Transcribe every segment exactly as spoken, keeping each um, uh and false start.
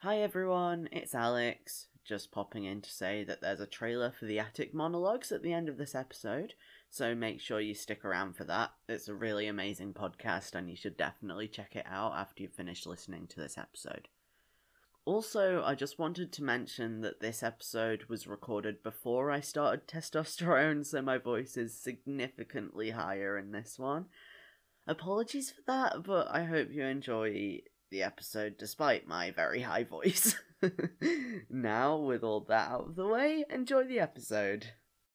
Hi everyone, it's Alex. Just popping in to say that there's a trailer for the Attic Monologues at the end of this episode, so make sure you stick around for that. It's a really amazing podcast and you should definitely check it out after you've finished listening to this episode. Also, I just wanted to mention that this episode was recorded before I started testosterone, so my voice is significantly higher in this one. Apologies for that, but I hope you enjoy the episode despite my very high voice. Now, with all that out of the way, enjoy the episode.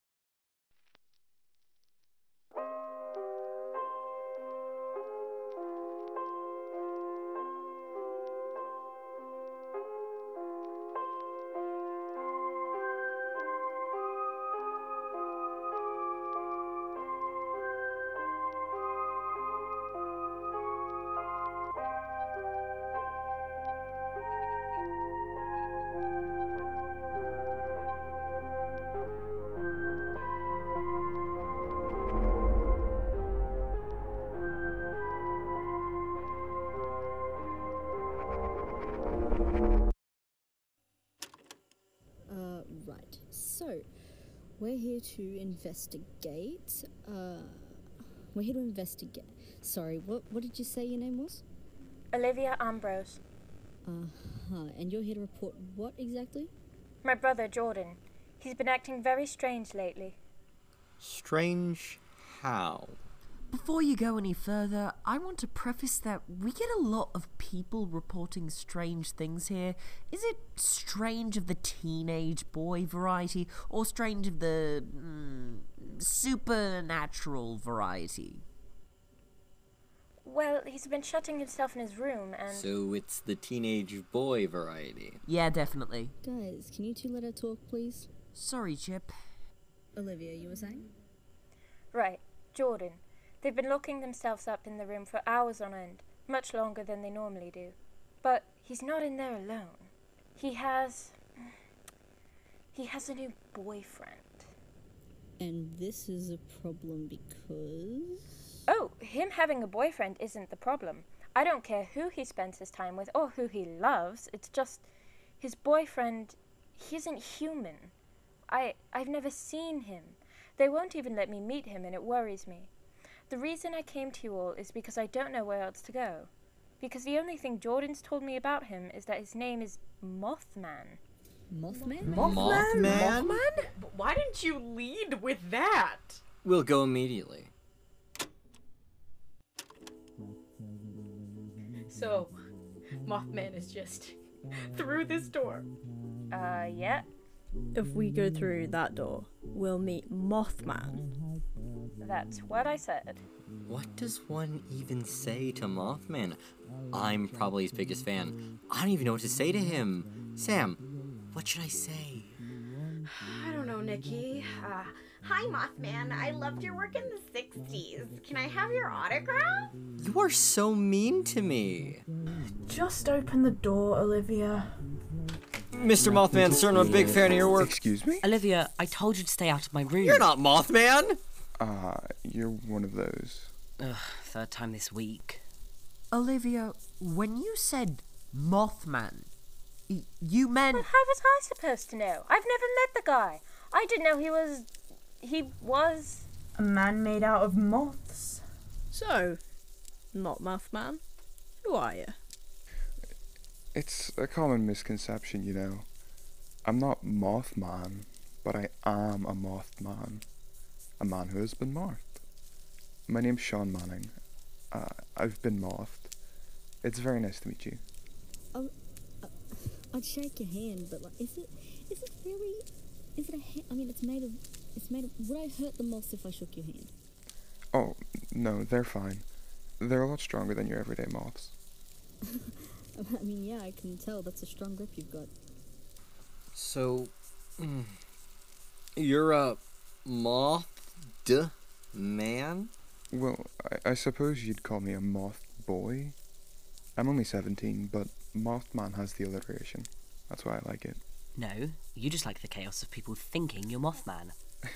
Uh, right. So, we're here to investigate. Uh, we're here to investigate. Sorry, what what did you say your name was? Olivia Ambrose. Uh-huh. And you're here to report what exactly? My brother, Jordan. He's been acting very strange lately. Strange how? Before you go any further, I want to preface that we get a lot of people reporting strange things here. Is it strange of the teenage boy variety, or strange of the mm, supernatural variety? Well, he's been shutting himself in his room and... So it's the teenage boy variety. Yeah, definitely. Guys, can you two let her talk, please? Sorry, Chip. Olivia, you were saying? Right, Jordan. They've been locking themselves up in the room for hours on end, much longer than they normally do. But he's not in there alone. He has... He has a new boyfriend. And this is a problem because... Oh, him having a boyfriend isn't the problem. I don't care who he spends his time with or who he loves. It's just his boyfriend, he isn't human. I, I've never seen him. They won't even let me meet him and it worries me. The reason I came to you all is because I don't know where else to go. Because the only thing Jordan's told me about him is that his name is Mothman. Mothman? Mothman? Mothman? Why didn't you lead with that? We'll go immediately. So, Mothman is just through this door. Uh, yeah. If we go through that door, we'll meet Mothman. That's what I said. What does one even say to Mothman? I'm probably his biggest fan. I don't even know what to say to him. Sam, what should I say? I don't know, Nikki. Uh, Hi, Mothman. I loved your work in the sixties. Can I have your autograph? You are so mean to me. Just open the door, Olivia. Mister Mothman, sir, I'm a big fan of your work. Excuse me? Olivia, I told you to stay out of my room. You're not Mothman! Ah, uh, you're one of those. Ugh, third time this week. Olivia, when you said Mothman, y- you meant... Well, how was I supposed to know? I've never met the guy. I didn't know he was... He was... A man made out of moths. So, not Mothman? Who are you? It's a common misconception, you know. I'm not Mothman, but I am a Mothman. A man who has been mothed. My name's Sean Manning. Uh, I've been mothed. It's very nice to meet you. Oh, uh, I'd shake your hand, but like, is it, is it really, is it a hand? I mean, it's made of, it's made of, would I hurt the moths if I shook your hand? Oh, no, they're fine. They're a lot stronger than your everyday moths. I mean, yeah, I can tell that's a strong grip you've got. So, mm, you're a moth man? Well, I, I suppose you'd call me a moth boy. I'm only seventeen, but Mothman has the alliteration. That's why I like it. No, you just like the chaos of people thinking you're Mothman.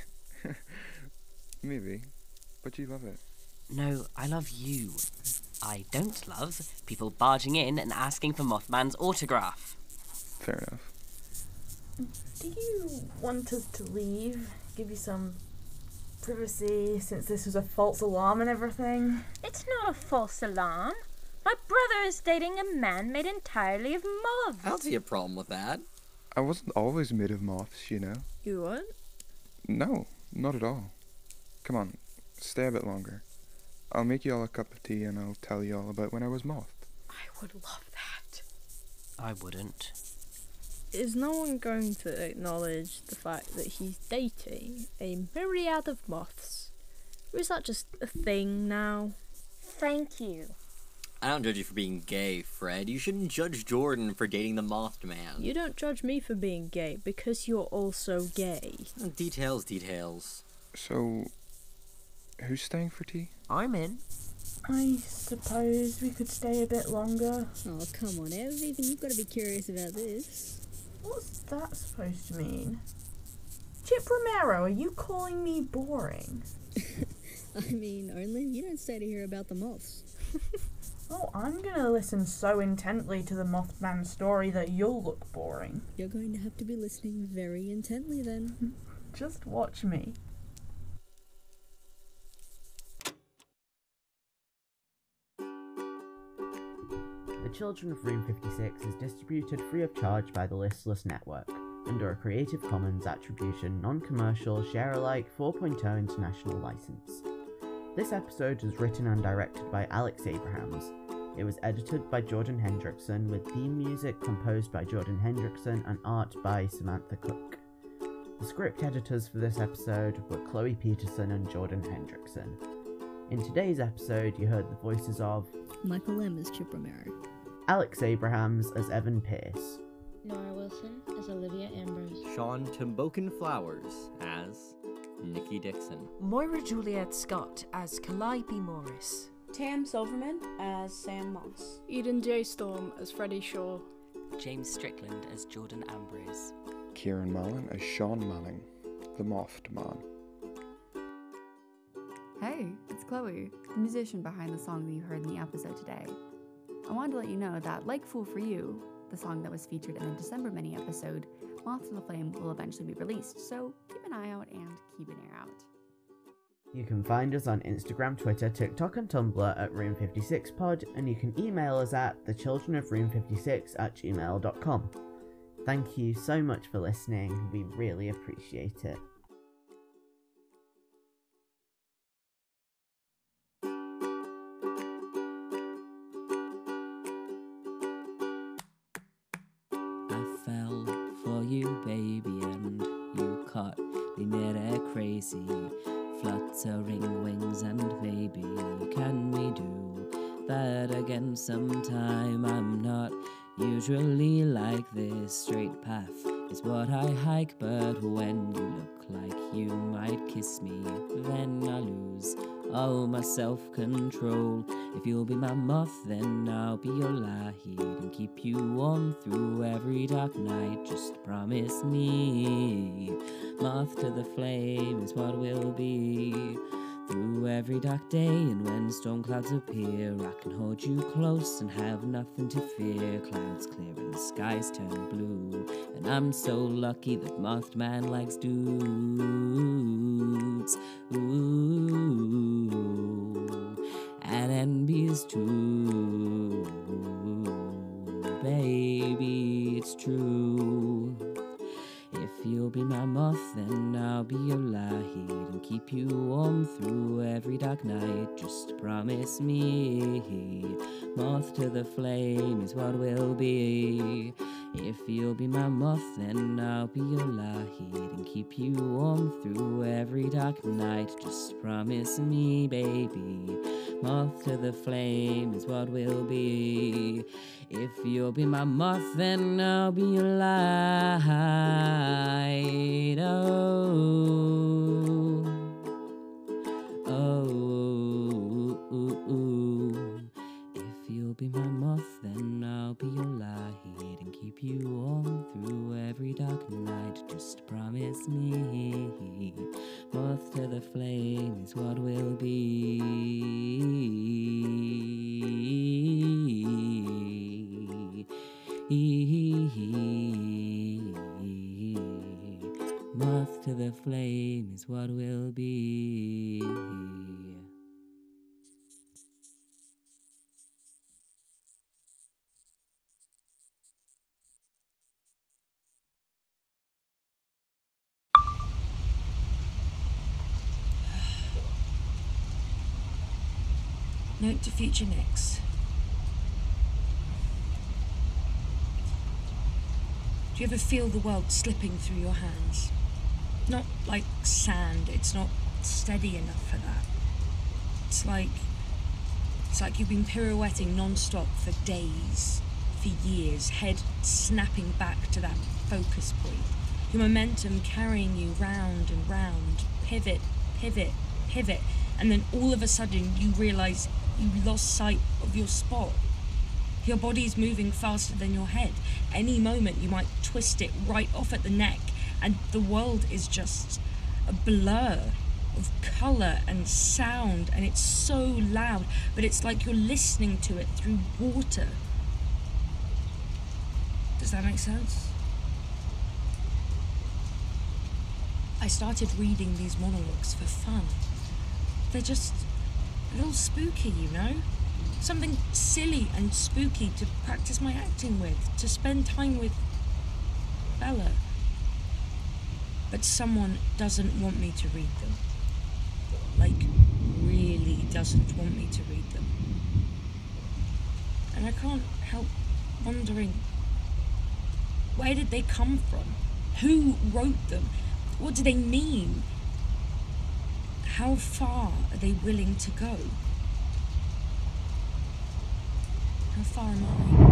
Maybe, but you love it. No, I love you. I don't love people barging in and asking for Mothman's autograph. fair enough. Do you want us to leave? Give you some privacy since this was a false alarm and everything? It's not a false alarm. My brother is dating a man made entirely of moths. I don't see a problem with that. I wasn't always made of moths, you know. You weren't? No, not at all. Come on, stay a bit longer. I'll make you all a cup of tea and I'll tell you all about when I was mothed. I would love that. I wouldn't. Is no one going to acknowledge the fact that he's dating a myriad of moths? Or is that just a thing now? Thank you. I don't judge you for being gay, Fred. You shouldn't judge Jordan for dating the Moth Man. You don't judge me for being gay because you're also gay. Details, details. So, who's staying for tea? I'm in. I suppose we could stay a bit longer. Oh, come on, Ev. Even you've got to be curious about this. What's that supposed to mean? Chip Romero, are you calling me boring? I mean, only if you don't stay to hear about the moths. Oh, I'm gonna listen so intently to the Mothman story that you'll look boring. You're going to have to be listening very intently then. Just watch me. The Children of Room fifty-six is distributed free of charge by the Listless Network, under a Creative Commons Attribution Non-Commercial Share-alike four point oh International License. This episode was written and directed by Alex Abrahams. It was edited by Jordan Hendrickson, with theme music composed by Jordan Hendrickson and art by Samantha Cook. The script editors for this episode were Chloe Peterson and Jordan Hendrickson. In today's episode, you heard the voices of Michael M. as Chip Romero, Alex Abrahams as Evan Pierce, Nora Wilson as Olivia Ambrose. Sean Timboken Flowers as Nikki Dixon. Moira Juliet Scott as Calliope Morris. Tam Silverman as Sam Moss. Eden J. Storm as Freddie Shaw. James Strickland as Jordan Ambrose. Kieran Mallon as Sean Manning, the Moth Man. Hey, it's Chloe, the musician behind the song that you heard in the episode today. I wanted to let you know that, like Fool for You, the song that was featured in the December mini-episode, Moth to the Flame will eventually be released, so keep an eye out and keep an ear out. You can find us on Instagram, Twitter, TikTok and Tumblr at Room fifty-six pod, and you can email us at the children of room fifty-six at gmail dot com. Thank you so much for listening, we really appreciate it. I fell for you, baby, and you caught me mid-air crazy. Fluttering wings, and maybe can we do that again sometime? I'm not usually like this. Straight path is what I hike, but when you look like you might kiss me, then I lose all my self-control. If you'll be my moth, then I'll be your light and keep you warm through every dark night. Just promise me, moth to the flame is what we'll be. Through every dark day and when storm clouds appear, I can hold you close and have nothing to fear. Clouds clear and the skies turn blue, and I'm so lucky that Mothman likes dudes. Ooh, and N Bs too. Baby, it's true. If you'll be my moth, then I'll be your light and keep you warm through every dark night. Just promise me, moth to the flame is what we'll be. If you'll be my moth, then I'll be your light and keep you warm through every dark night. Just promise me, baby, moth to the flame is what we'll be. If you'll be my moth, then I'll be your light. Oh, oh, ooh, ooh. If you'll be my moth, then I'll be your light and keep you warm through every dark night. Just promise me, moth to the flame is what we'll be. to the flame is what will be. Note to future Nyx. Do you ever feel the world slipping through your hands? Not like sand, it's not steady enough for that. It's like... It's like you've been pirouetting non-stop for days, for years, head snapping back to that focus point. Your momentum carrying you round and round, pivot, pivot, pivot, and then all of a sudden you realise you lost sight of your spot. Your body's moving faster than your head. Any moment you might twist it right off at the neck, and the world is just a blur of colour and sound, and it's so loud, but it's like you're listening to it through water. Does that make sense? I started reading these monologues for fun. They're just a little spooky, you know? Something silly and spooky to practice my acting with, to spend time with Bella. But someone doesn't want me to read them. Like, really doesn't want me to read them. And I can't help wondering, where did they come from? Who wrote them? What do they mean? How far are they willing to go? How far am I?